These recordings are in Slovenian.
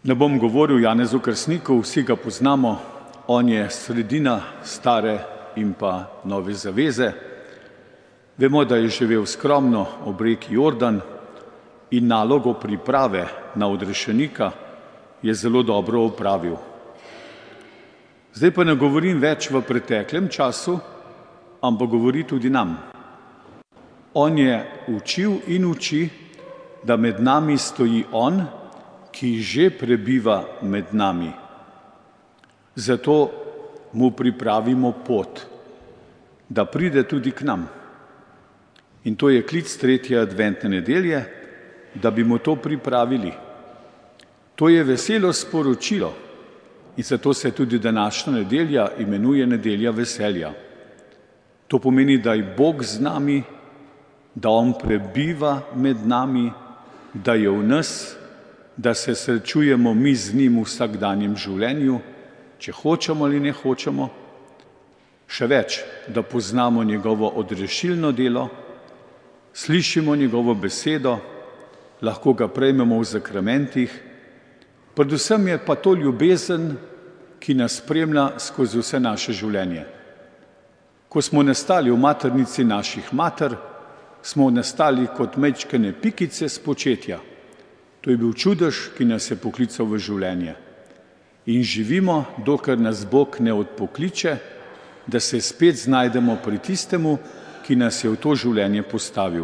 Ne bom govoril o Janezu Krstniku, vsi ga poznamo, on je sredina stare in pa nove zaveze. Vemo, da je živel skromno ob reki Jordan in nalogo priprave na odrešenika je zelo dobro opravil. Zdaj pa ne govorim več v preteklem času, ampak govori tudi nam. On je učil in uči, da med nami stoji on, ki že prebiva med nami. Zato mu pripravimo pot, da pride tudi k nam. In to je klic 3. adventne nedelje, da bi mu to pripravili. To je veselo sporočilo in zato se tudi današnja nedelja imenuje nedelja veselja. To pomeni, da je Bog z nami, da on prebiva med nami, da je v nas, da se srečujemo mi z njim v vsakdanjem življenju, če hočemo ali ne hočemo. Še več, da poznamo njegovo odrešilno delo, slišimo njegovo besedo, lahko ga prejmemo v zakramentih. Predvsem je pa to ljubezen, ki nas spremlja skozi vse naše življenje. Ko smo nastali v maternici naših mater, smo nastali kot majčkene pikice s početja. To je bil čudež, ki nas je poklical v življenje. In živimo, dokler nas Bog ne odpokliče, da se spet znajdemo pri tistemu, ki nas je v to življenje postavil.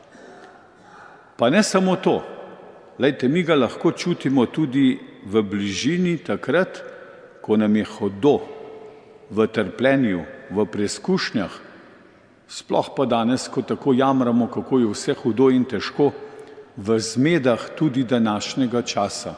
Pa ne samo to. Glejte, mi ga lahko čutimo tudi v bližini takrat, ko nam je hudo, v trpljenju, v preizkušnjah. Sploh pa danes, ko tako jamramo, kako je vse hudo in težko, v zmedah tudi današnjega časa.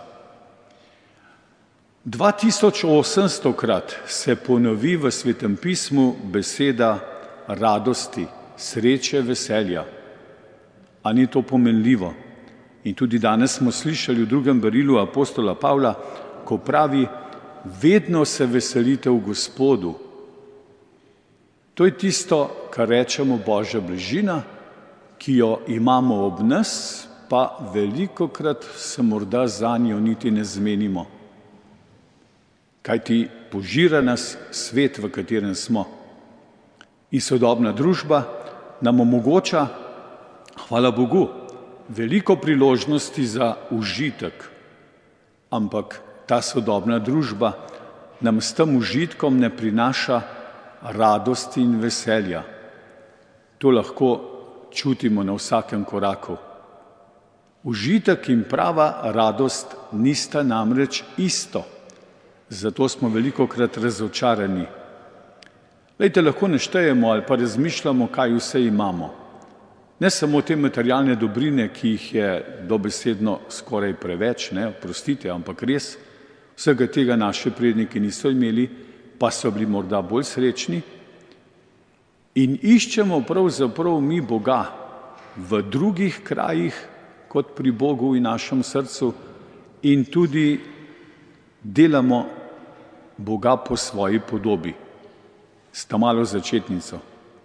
2800-krat se ponovi v Svetem pismu beseda radosti, sreče, veselja. A ni to pomenljivo? In tudi danes smo slišali v 2. berilu apostola Pavla, ko pravi, vedno se veselite v Gospodu. To je tisto, kar rečemo Božja bližina, ki jo imamo ob nas, pa velikokrat se morda zanjo niti ne zmenimo. Kajti požira nas svet, v katerem smo. In sodobna družba nam omogoča, hvala Bogu, veliko priložnosti za užitek. Ampak ta sodobna družba nam s tem užitkom ne prinaša radosti in veselja. To lahko čutimo na vsakem koraku. Užitek in prava radost nista namreč isto. Zato smo velikokrat razočarani. Lejte, lahko neštejemo ali pa razmišljamo, kaj vse imamo. Ne samo te materialne dobrine, ki jih je dobesedno skoraj preveč, oprostite, ampak res, vsega tega naši predniki niso imeli, pa so bili morda bolj srečni. In iščemo pravzaprav mi Boga v drugih krajih, kot pri Bogu in našem srcu, in tudi delamo Boga po svoji podobi. S ta malo začetnico.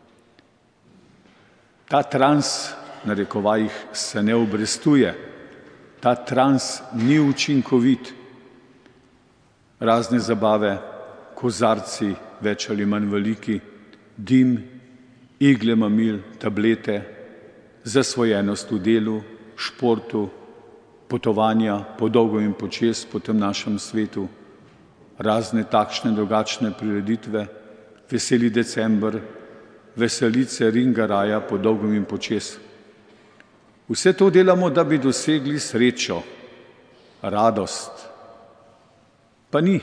Ta trans, narekovajih, se ne obrestuje. Ta trans ni učinkovit. Razne zabave, kozarci, več ali manj veliki, dim, igle mamil, tablete, zasvojenost v delu, športu, potovanja po dolgo in počez po tem našem svetu, razne takšne drugačne prireditve, veseli december, veselice ringa raja po dolgem in počez. Vse to delamo, da bi dosegli srečo, radost. Pa ni.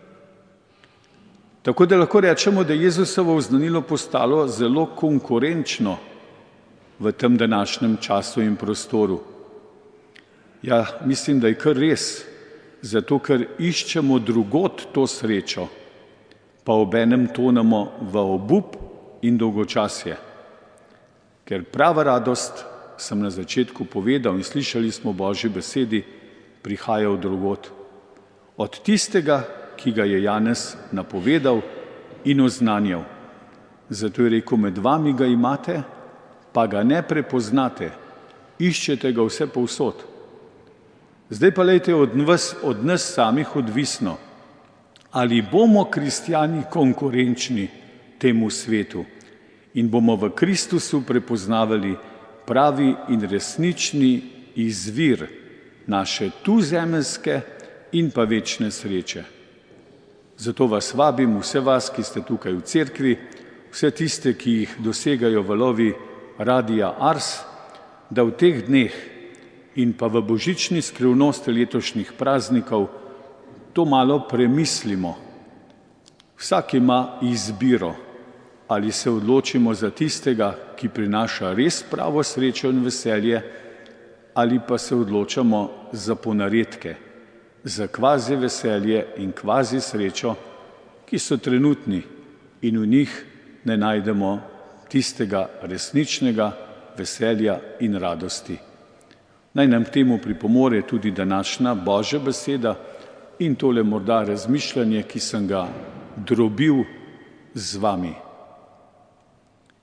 Tako da lahko rečemo, da je Jezusovo oznanilo postalo zelo konkurenčno v tem današnjem času in prostoru. Ja, mislim, da je kar res, zato ker iščemo drugod to srečo, pa obenem tonemo v obup in dolgočasje. Ker prava radost, sem na začetku povedal in slišali smo Božji besedi, prihaja od drugod. Od tistega, ki ga je Janez napovedal in oznanjal. Zato je rekel, med vami ga imate, pa ga ne prepoznate, iščete ga vse povsod. Zdaj pa lejte od nas samih odvisno, ali bomo kristjani konkurenčni temu svetu in bomo v Kristusu prepoznavali pravi in resnični izvir naše tuzemeljske in pa večne sreče. Zato vas vabim, vse vas, ki ste tukaj v cerkvi, vse tiste, ki jih dosegajo valovi Radia Ars, da v teh dneh in pa v božični skrivnosti letošnjih praznikov to malo premislimo. Vsak ima izbiro, ali se odločimo za tistega, ki prinaša res pravo srečo in veselje, ali pa se odločamo za ponaredke, za kvazi veselje in kvazi srečo, ki so trenutni in v njih ne najdemo tistega resničnega veselja in radosti. Naj nam k temu pripomore tudi današnja Božja beseda in tole morda razmišljanje, ki sem ga drobil z vami.